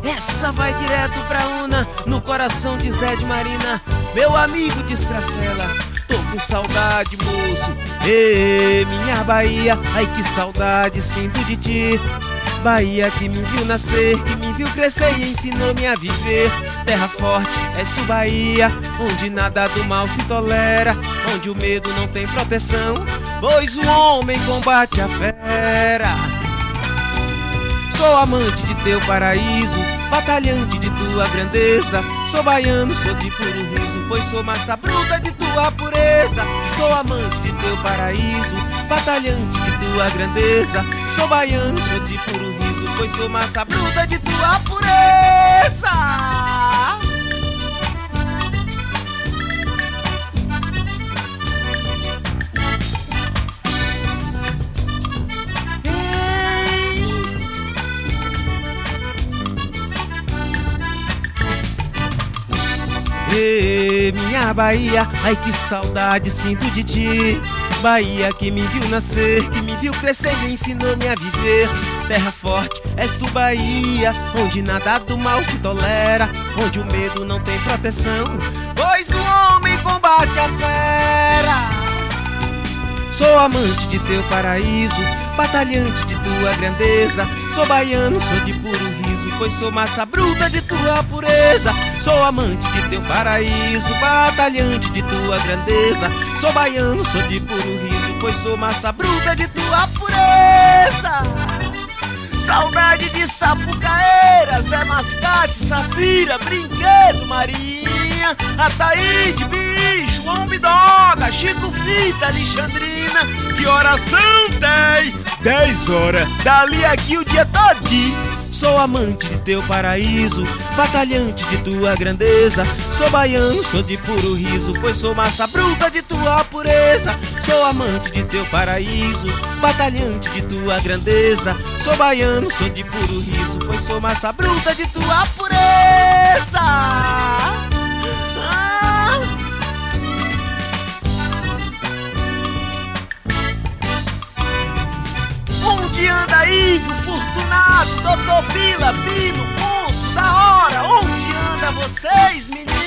Essa vai direto pra Una, no coração de Zé de Marina. Meu amigo de Escrafela, tô com saudade, moço. Ê, minha Bahia, ai que saudade sinto de ti. Bahia que me viu nascer, que me viu crescer e ensinou-me a viver. Terra forte, és tu Bahia, onde nada do mal se tolera, onde o medo não tem proteção, pois o homem combate a fera. Sou amante de teu paraíso, batalhante de tua grandeza. Sou baiano, sou de puro riso, pois sou massa bruta de tua pureza. Sou amante de teu paraíso, batalhante de tua grandeza. Sou baiano, sou de puro riso, pois sou massa bruta de tua pureza. Ê, minha Bahia, ai que saudade sinto de ti. Bahia que me viu nascer, que me viu crescer e ensinou-me a viver. Terra forte, és tu Bahia, onde nada do mal se tolera, onde o medo não tem proteção, pois o homem combate a fera. Sou amante de teu paraíso, batalhante de tua grandeza. Sou baiano, sou de puro riso, pois sou massa bruta de tua pureza. Sou amante de teu paraíso, batalhante de tua grandeza. Sou baiano, sou de puro riso, pois sou massa bruta de tua pureza. Saudade de Sapucaíra, Zé Mascate, Safira, Brinquedo, Marinha, Ataíde, Bicho, Ombidoga, Chico Fita, Alexandrina. Que horas são? 10 horas, dali aqui o dia todinho. Sou amante de teu paraíso, batalhante de tua grandeza. Sou baiano, sou de puro riso, pois sou massa bruta de tua pureza. Sou amante de teu paraíso, batalhante de tua grandeza. Sou baiano, sou de puro riso, pois sou massa bruta de tua pureza. Onde anda Ivo, Fortunato, Doutor Pila, Pino, Ponço, da hora? Onde anda vocês, meninos?